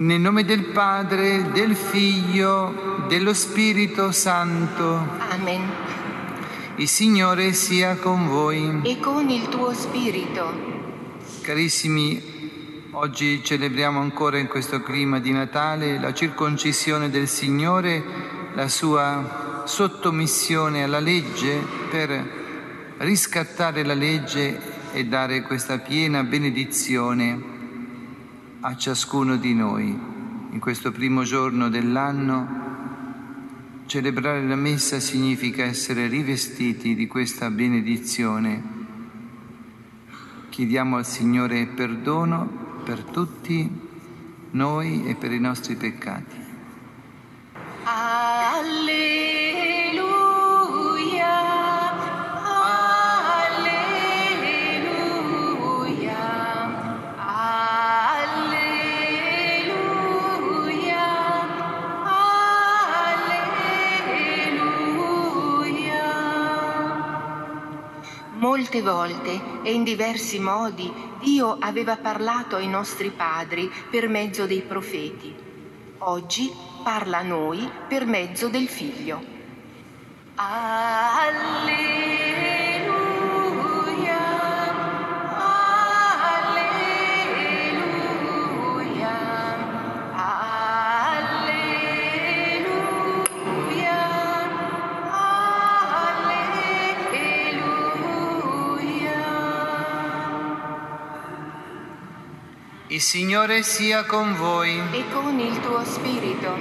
Nel nome del Padre, del Figlio, dello Spirito Santo. Amen. Il Signore sia con voi. E con il tuo spirito. Carissimi, oggi celebriamo ancora in questo clima di Natale la circoncisione del Signore, la sua sottomissione alla legge per riscattare la legge e dare questa piena benedizione a ciascuno di noi. In questo primo giorno dell'anno, celebrare la messa significa essere rivestiti di questa benedizione. Chiediamo al Signore perdono per tutti noi e per i nostri peccati. Molte volte e in diversi modi Dio aveva parlato ai nostri padri per mezzo dei profeti. Oggi parla a noi per mezzo del Figlio. Il Signore sia con voi. E con il tuo spirito.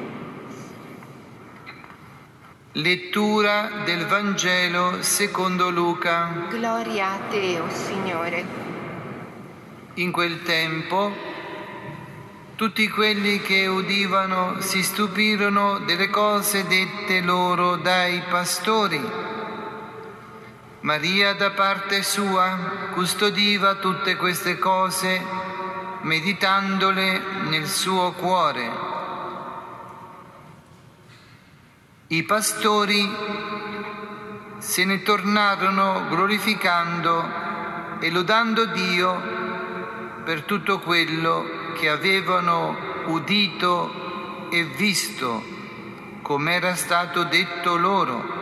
Lettura del Vangelo secondo Luca. Gloria a te, o Signore. In quel tempo, tutti quelli che udivano si stupirono delle cose dette loro dai pastori. Maria, da parte sua, custodiva tutte queste cose, meditandole nel suo cuore. I pastori se ne tornarono glorificando e lodando Dio per tutto quello che avevano udito e visto, come era stato detto loro.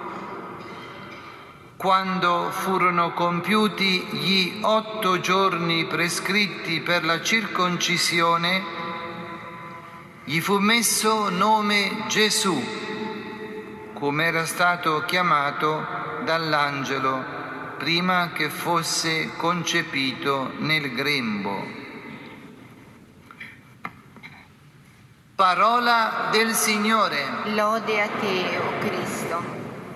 Quando furono compiuti gli 8 giorni prescritti per la circoncisione, gli fu messo nome Gesù, come era stato chiamato dall'angelo prima che fosse concepito nel grembo. Parola del Signore. Lode a te, o Cristo.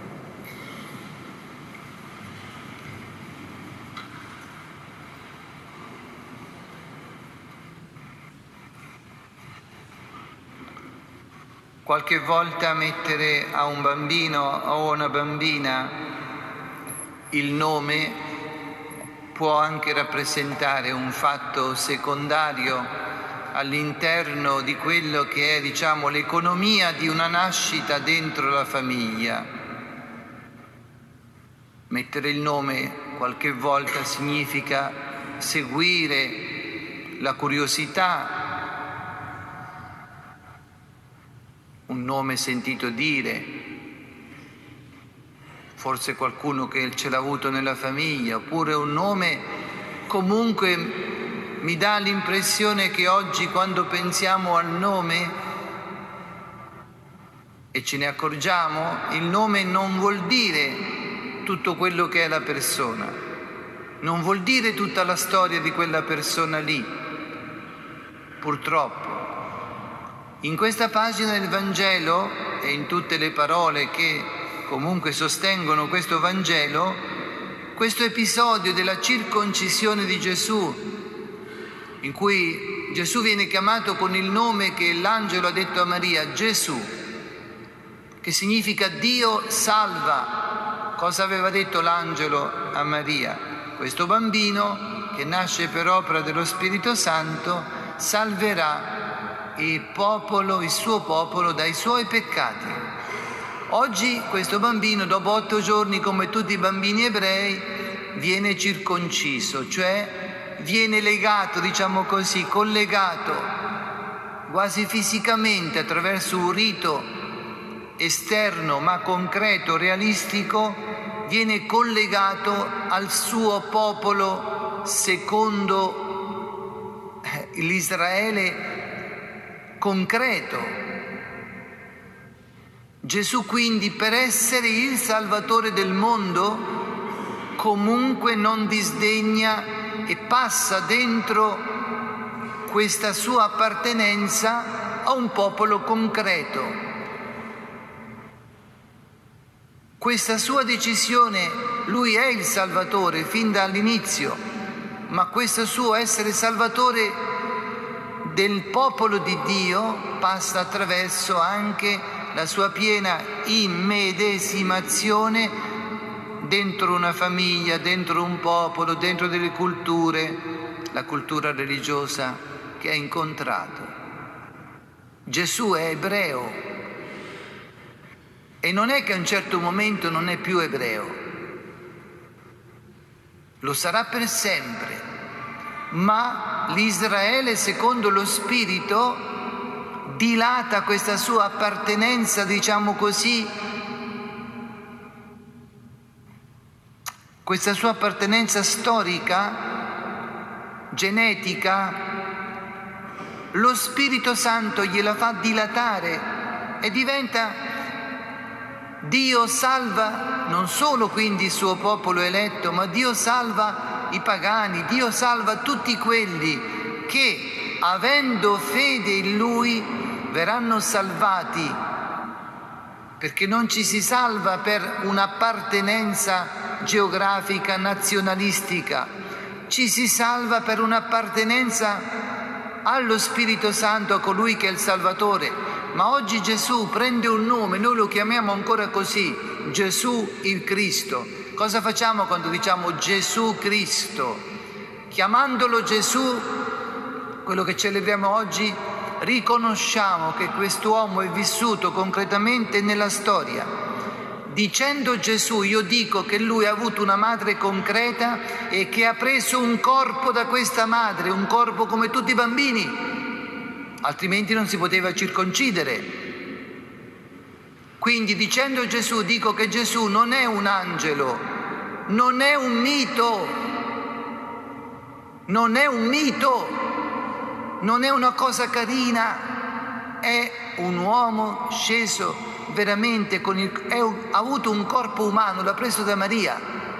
Qualche volta mettere a un bambino o una bambina il nome può anche rappresentare un fatto secondario all'interno di quello che è, diciamo, l'economia di una nascita dentro la famiglia. Mettere il nome qualche volta significa seguire la curiosità, un nome sentito dire, forse qualcuno che ce l'ha avuto nella famiglia, oppure un nome comunque mi dà l'impressione che oggi quando pensiamo al nome e ce ne accorgiamo, il nome non vuol dire tutto quello che è la persona, non vuol dire tutta la storia di quella persona lì, purtroppo. In questa pagina del Vangelo e in tutte le parole che comunque sostengono questo Vangelo, questo episodio della circoncisione di Gesù, in cui Gesù viene chiamato con il nome che l'angelo ha detto a Maria, Gesù, che significa Dio salva. Cosa aveva detto l'angelo a Maria? Questo bambino, che nasce per opera dello Spirito Santo, salverà il suo popolo dai suoi peccati. Oggi questo bambino, dopo 8 giorni, come tutti i bambini ebrei, viene circonciso, cioè viene legato, diciamo così, collegato quasi fisicamente attraverso un rito esterno ma concreto, realistico, viene collegato al suo popolo secondo l'Israele concreto. Gesù quindi, per essere il Salvatore del mondo, comunque non disdegna e passa dentro questa sua appartenenza a un popolo concreto. Questa sua decisione, lui è il Salvatore fin dall'inizio, ma questo suo essere Salvatore del popolo di Dio passa attraverso anche la sua piena immedesimazione dentro una famiglia, dentro un popolo, dentro delle culture, la cultura religiosa che ha incontrato. Gesù è ebreo e non è che a un certo momento non è più ebreo, lo sarà per sempre, ma l'Israele secondo lo Spirito dilata questa sua appartenenza, diciamo così, questa sua appartenenza storica, genetica, lo Spirito Santo gliela fa dilatare e diventa Dio salva non solo quindi il suo popolo eletto, ma Dio salva i pagani, Dio salva tutti quelli che, avendo fede in Lui, verranno salvati, perché non ci si salva per un'appartenenza geografica, nazionalistica, ci si salva per un'appartenenza allo Spirito Santo, a colui che è il Salvatore. Ma oggi Gesù prende un nome, noi lo chiamiamo ancora così, Gesù il Cristo. Cosa facciamo quando diciamo Gesù Cristo? Chiamandolo Gesù, quello che celebriamo oggi, riconosciamo che quest'uomo è vissuto concretamente nella storia. Dicendo Gesù, io dico che lui ha avuto una madre concreta e che ha preso un corpo da questa madre, un corpo come tutti i bambini, altrimenti non si poteva circoncidere. Quindi dicendo Gesù, dico che Gesù non è un angelo, non è un mito, non è un mito, non è una cosa carina, è un uomo sceso veramente, ha avuto un corpo umano, l'ha preso da Maria.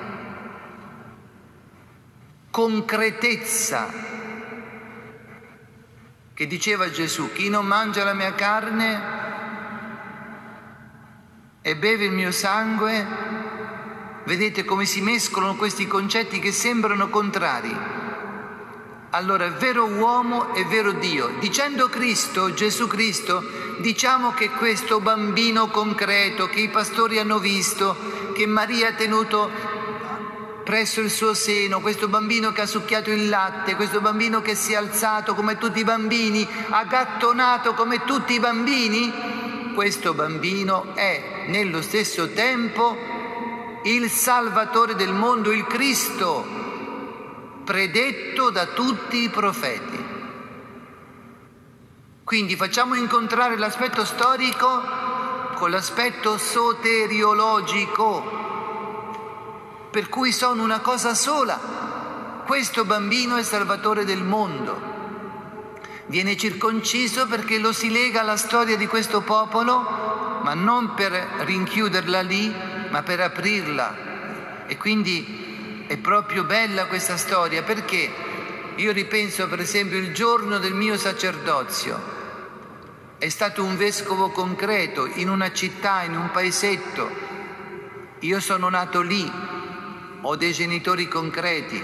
Concretezza, che diceva Gesù, chi non mangia la mia carne e beve il mio sangue, vedete come si mescolano questi concetti che sembrano contrari. Allora, è vero uomo e vero Dio. Dicendo Cristo, Gesù Cristo, diciamo che questo bambino concreto che i pastori hanno visto, che Maria ha tenuto presso il suo seno, questo bambino che ha succhiato il latte, questo bambino che si è alzato come tutti i bambini, ha gattonato come tutti i bambini, questo bambino è nello stesso tempo il Salvatore del mondo, il Cristo, predetto da tutti i profeti. Quindi facciamo incontrare l'aspetto storico con l'aspetto soteriologico, per cui sono una cosa sola. Questo bambino è Salvatore del mondo. Viene circonciso perché lo si lega alla storia di questo popolo, ma non per rinchiuderla lì, ma per aprirla. E quindi è proprio bella questa storia, perché io ripenso per esempio il giorno del mio sacerdozio. È stato un vescovo concreto in una città, in un paesetto. Io sono nato lì, ho dei genitori concreti.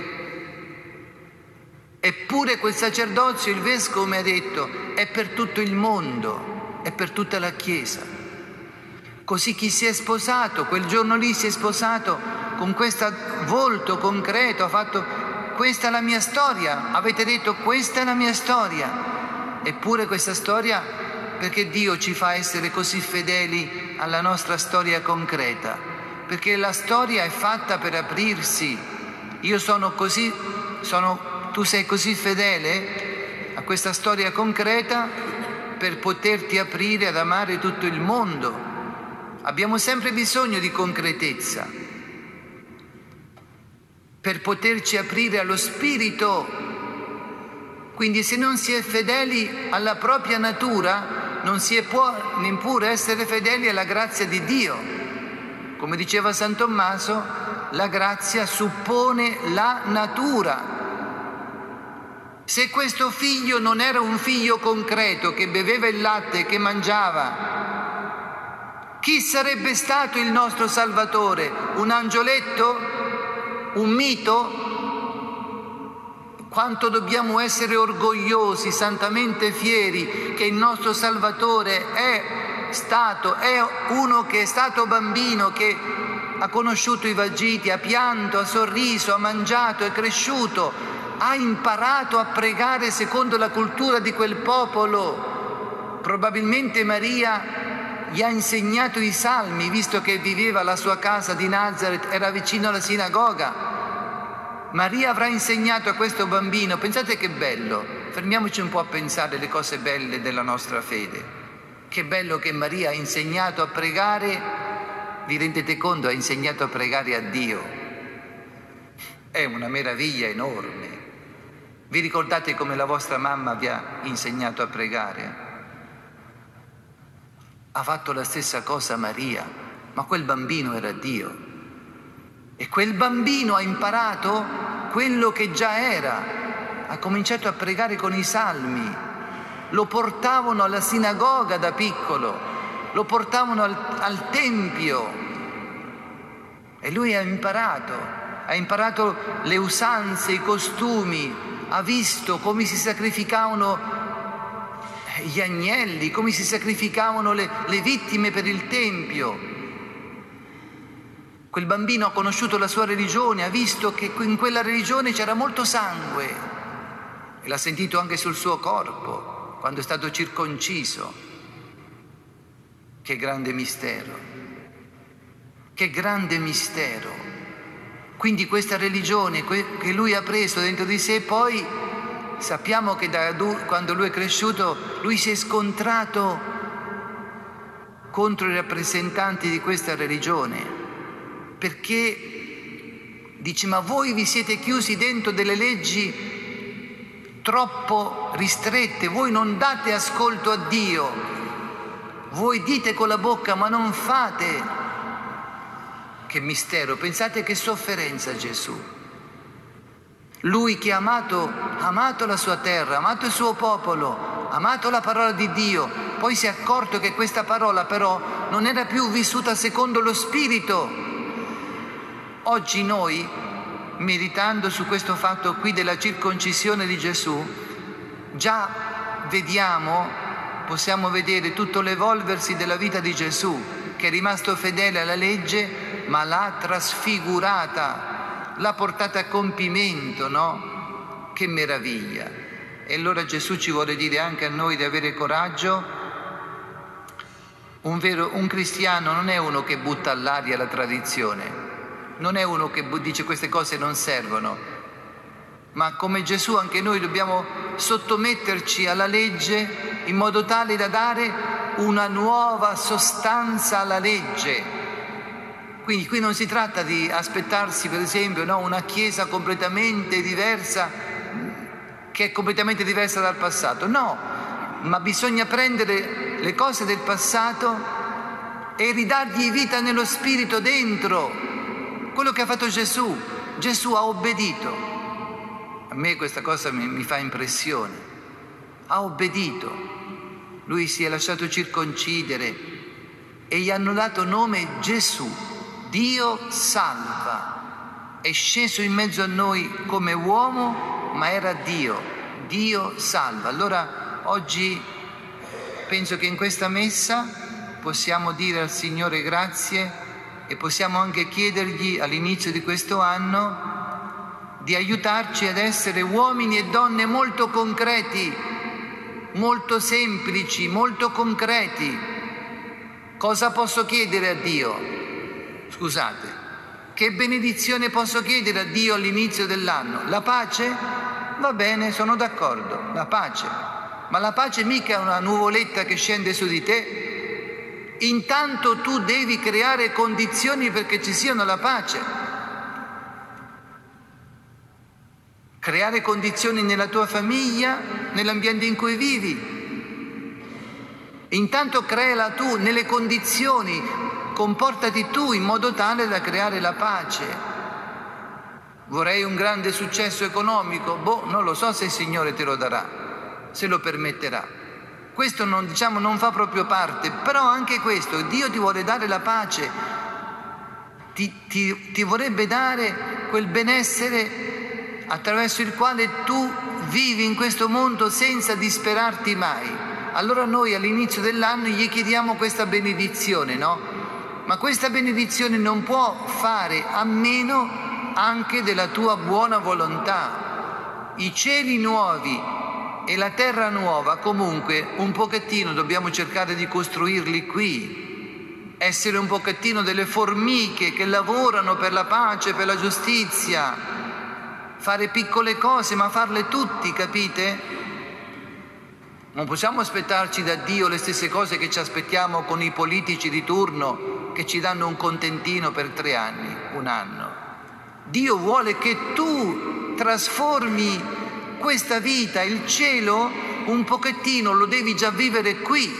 Eppure quel sacerdozio, il vescovo mi ha detto, è per tutto il mondo, è per tutta la Chiesa. Così chi si è sposato, quel giorno lì si è sposato con questo volto concreto, ha fatto, questa è la mia storia, avete detto questa è la mia storia. Eppure questa storia, perché Dio ci fa essere così fedeli alla nostra storia concreta? Perché la storia è fatta per aprirsi. Io sono così, tu sei così fedele a questa storia concreta per poterti aprire ad amare tutto il mondo. Abbiamo sempre bisogno di concretezza per poterci aprire allo Spirito. Quindi se non si è fedeli alla propria natura, non si può neppure essere fedeli alla grazia di Dio. Come diceva San Tommaso, la grazia suppone la natura. Se questo figlio non era un figlio concreto che beveva il latte, che mangiava, chi sarebbe stato il nostro Salvatore? Un angioletto? Un mito? Quanto dobbiamo essere orgogliosi, santamente fieri, che il nostro Salvatore è uno che è stato bambino, che ha conosciuto i vagiti, ha pianto, ha sorriso, ha mangiato, è cresciuto, ha imparato a pregare secondo la cultura di quel popolo. Probabilmente Maria gli ha insegnato i salmi, visto che viveva la sua casa di Nazareth, era vicino alla sinagoga. Maria avrà insegnato a questo bambino, pensate che bello, fermiamoci un po' a pensare le cose belle della nostra fede. Che bello che Maria ha insegnato a pregare, vi rendete conto, ha insegnato a pregare a Dio. È una meraviglia enorme. Vi ricordate come la vostra mamma vi ha insegnato a pregare? Ha fatto la stessa cosa Maria, ma quel bambino era Dio. E quel bambino ha imparato quello che già era, ha cominciato a pregare con i salmi, lo portavano alla sinagoga da piccolo, lo portavano al tempio e lui ha imparato le usanze, i costumi, ha visto come si sacrificavano gli agnelli, come si sacrificavano le vittime per il tempio. Quel bambino ha conosciuto la sua religione, ha visto che in quella religione c'era molto sangue e l'ha sentito anche sul suo corpo quando è stato circonciso. Che grande mistero, che grande mistero. Quindi questa religione che lui ha preso dentro di sé, poi sappiamo che quando lui è cresciuto, lui si è scontrato contro i rappresentanti di questa religione. Perché dice: ma voi vi siete chiusi dentro delle leggi troppo ristrette, voi non date ascolto a Dio, voi dite con la bocca ma non fate. Che mistero, pensate che sofferenza Gesù. Lui che ha amato la sua terra, amato il suo popolo, amato la parola di Dio, poi si è accorto che questa parola però non era più vissuta secondo lo Spirito. Oggi noi, meditando su questo fatto qui della circoncisione di Gesù, già possiamo vedere tutto l'evolversi della vita di Gesù, che è rimasto fedele alla legge, ma l'ha trasfigurata, l'ha portata a compimento, no? Che meraviglia! E allora Gesù ci vuole dire anche a noi di avere coraggio. Un cristiano non è uno che butta all'aria la tradizione, non è uno che dice queste cose non servono, ma come Gesù anche noi dobbiamo sottometterci alla legge in modo tale da dare una nuova sostanza alla legge. Quindi qui non si tratta di aspettarsi, per esempio, una chiesa completamente diversa, che è completamente diversa dal passato, no, ma bisogna prendere le cose del passato e ridargli vita nello Spirito dentro. Quello che ha fatto Gesù ha obbedito. A me questa cosa mi fa impressione. Ha obbedito. Lui si è lasciato circoncidere e gli hanno dato nome Gesù. Dio salva. È sceso in mezzo a noi come uomo, ma era Dio. Dio salva. Allora oggi penso che in questa messa possiamo dire al Signore grazie. E possiamo anche chiedergli all'inizio di questo anno di aiutarci ad essere uomini e donne molto concreti, molto semplici, molto concreti. Cosa posso chiedere a Dio? Scusate, che benedizione posso chiedere a Dio all'inizio dell'anno? La pace? Va bene, sono d'accordo, la pace. ma la pace mica è una nuvoletta che scende su di te. Intanto tu devi creare condizioni perché ci siano la pace. Creare condizioni nella tua famiglia, nell'ambiente in cui vivi. Intanto creala tu nelle condizioni, comportati tu in modo tale da creare la pace. Vorrei un grande successo economico? Non lo so se il Signore te lo darà, se lo permetterà. Questo non fa proprio parte, però anche questo, Dio ti vuole dare la pace, ti vorrebbe dare quel benessere attraverso il quale tu vivi in questo mondo senza disperarti mai. Allora noi all'inizio dell'anno gli chiediamo questa benedizione, no? Ma questa benedizione non può fare a meno anche della tua buona volontà. I cieli nuovi e la terra nuova comunque un pochettino dobbiamo cercare di costruirli qui, essere un pochettino delle formiche che lavorano per la pace, per la giustizia, fare piccole cose ma farle tutti, capite? Non possiamo aspettarci da Dio le stesse cose che ci aspettiamo con i politici di turno che ci danno un contentino per 3 anni, 1 anno. Dio vuole che tu trasformi questa vita, il cielo, un pochettino, lo devi già vivere qui.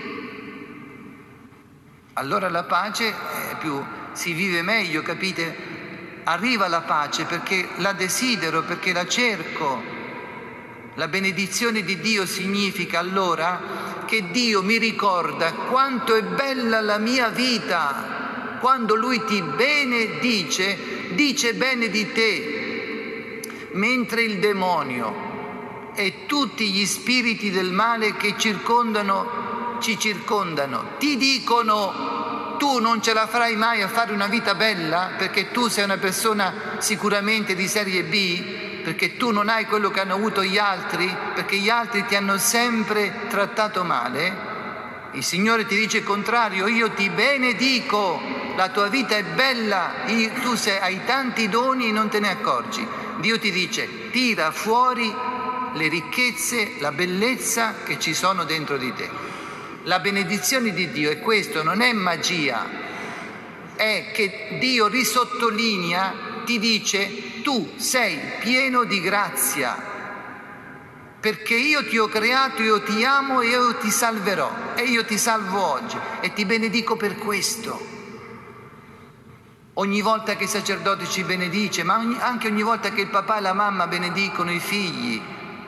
Allora la pace si vive meglio, capite? Arriva la pace perché la desidero, perché la cerco. La benedizione di Dio significa allora che Dio mi ricorda quanto è bella la mia vita. Quando Lui ti benedice, dice bene di te, mentre il demonio e tutti gli spiriti del male che ci circondano, ti dicono: tu non ce la farai mai a fare una vita bella perché tu sei una persona sicuramente di serie B, perché tu non hai quello che hanno avuto gli altri, perché gli altri ti hanno sempre trattato male. Il Signore ti dice il contrario: io ti benedico, la tua vita è bella, tu hai tanti doni e non te ne accorgi. Dio ti dice: tira fuori le ricchezze, la bellezza che ci sono dentro di te. La benedizione di Dio è questo, non è magia, è che Dio risottolinea, ti dice: tu sei pieno di grazia, perché io ti ho creato, io ti amo e io ti salverò, e io ti salvo oggi e ti benedico per questo. Ogni volta che il sacerdote ci benedice, ma anche ogni volta che il papà e la mamma benedicono i figli,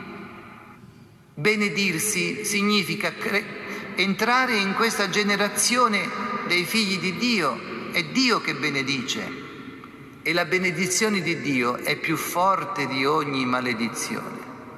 benedirsi significa entrare in questa generazione dei figli di Dio. È Dio che benedice. E la benedizione di Dio è più forte di ogni maledizione.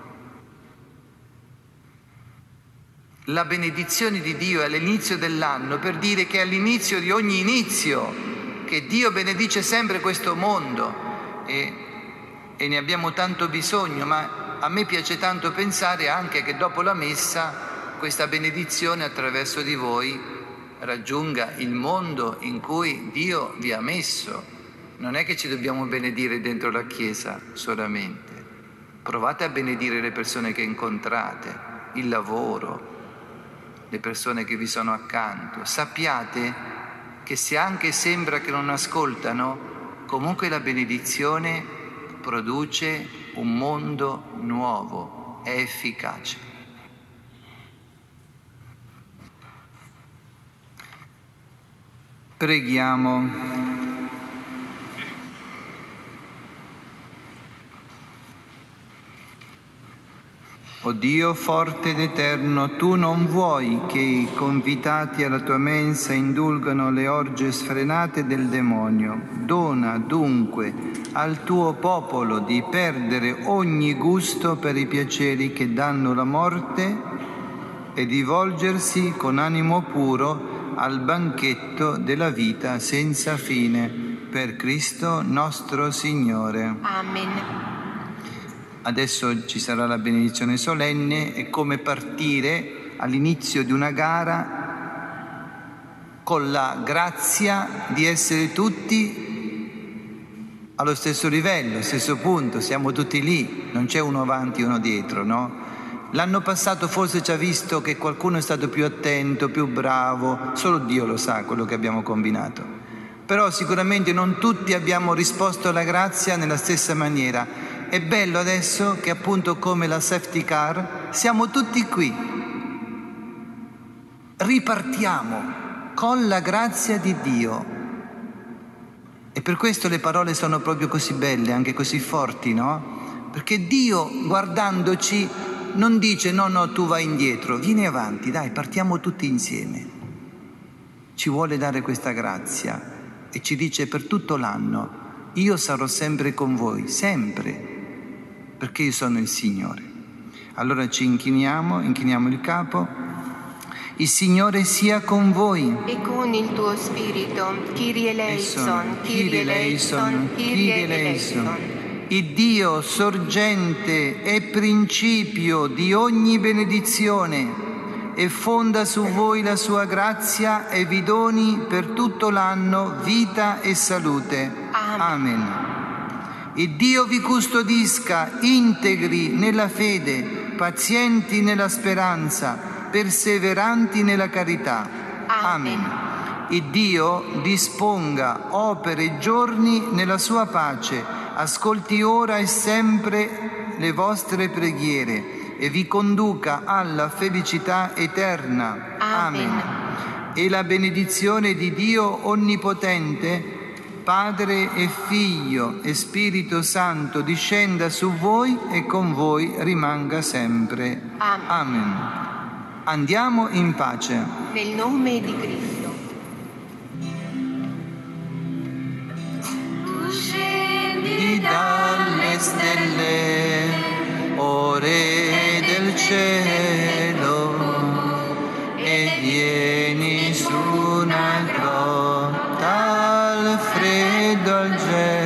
La benedizione di Dio è all'inizio dell'anno per dire che è all'inizio di ogni inizio, che Dio benedice sempre questo mondo e ne abbiamo tanto bisogno, ma a me piace tanto pensare anche che dopo la messa questa benedizione attraverso di voi raggiunga il mondo in cui Dio vi ha messo. Non è che ci dobbiamo benedire dentro la Chiesa solamente. Provate a benedire le persone che incontrate, il lavoro, le persone che vi sono accanto. Sappiate che se anche sembra che non ascoltano, comunque la benedizione produce un mondo nuovo, è efficace. Preghiamo. O Dio forte ed eterno, tu non vuoi che i convitati alla tua mensa indulgano le orge sfrenate del demonio. Dona dunque al tuo popolo di perdere ogni gusto per i piaceri che danno la morte e di volgersi con animo puro al banchetto della vita senza fine. Per Cristo nostro Signore. Amen. Adesso ci sarà la benedizione solenne, è come partire all'inizio di una gara con la grazia di essere tutti allo stesso livello, stesso punto, siamo tutti lì, non c'è uno avanti e uno dietro, no? L'anno passato forse ci ha visto che qualcuno è stato più attento, più bravo, solo Dio lo sa quello che abbiamo combinato. Però sicuramente non tutti abbiamo risposto alla grazia nella stessa maniera. È bello adesso che appunto come la safety car siamo tutti qui. Ripartiamo con la grazia di Dio. E per questo le parole sono proprio così belle, anche così forti, no? Perché Dio, guardandoci, non dice no, tu vai indietro, vieni avanti, dai, partiamo tutti insieme. Ci vuole dare questa grazia e ci dice per tutto l'anno, io sarò sempre con voi, sempre, perché io sono il Signore. Allora ci inchiniamo il capo. Il Signore sia con voi. E con il tuo spirito. Kyrie eleison, Kyrie eleison, Kyrie eleison. Il Dio sorgente e principio di ogni benedizione e fonda su voi la sua grazia e vi doni per tutto l'anno vita e salute. Amen. Il Dio vi custodisca integri nella fede, pazienti nella speranza, perseveranti nella carità. Amen. Il Dio disponga opere e giorni nella sua pace, ascolti ora e sempre le vostre preghiere e vi conduca alla felicità eterna. Amen. E la benedizione di Dio Onnipotente, Padre e Figlio e Spirito Santo, discenda su voi e con voi rimanga sempre. Amen. Andiamo in pace. Nel nome di Cristo. Tu scendi dalle stelle, o Re del cielo, e vieni su una grotta al freddo al gelo.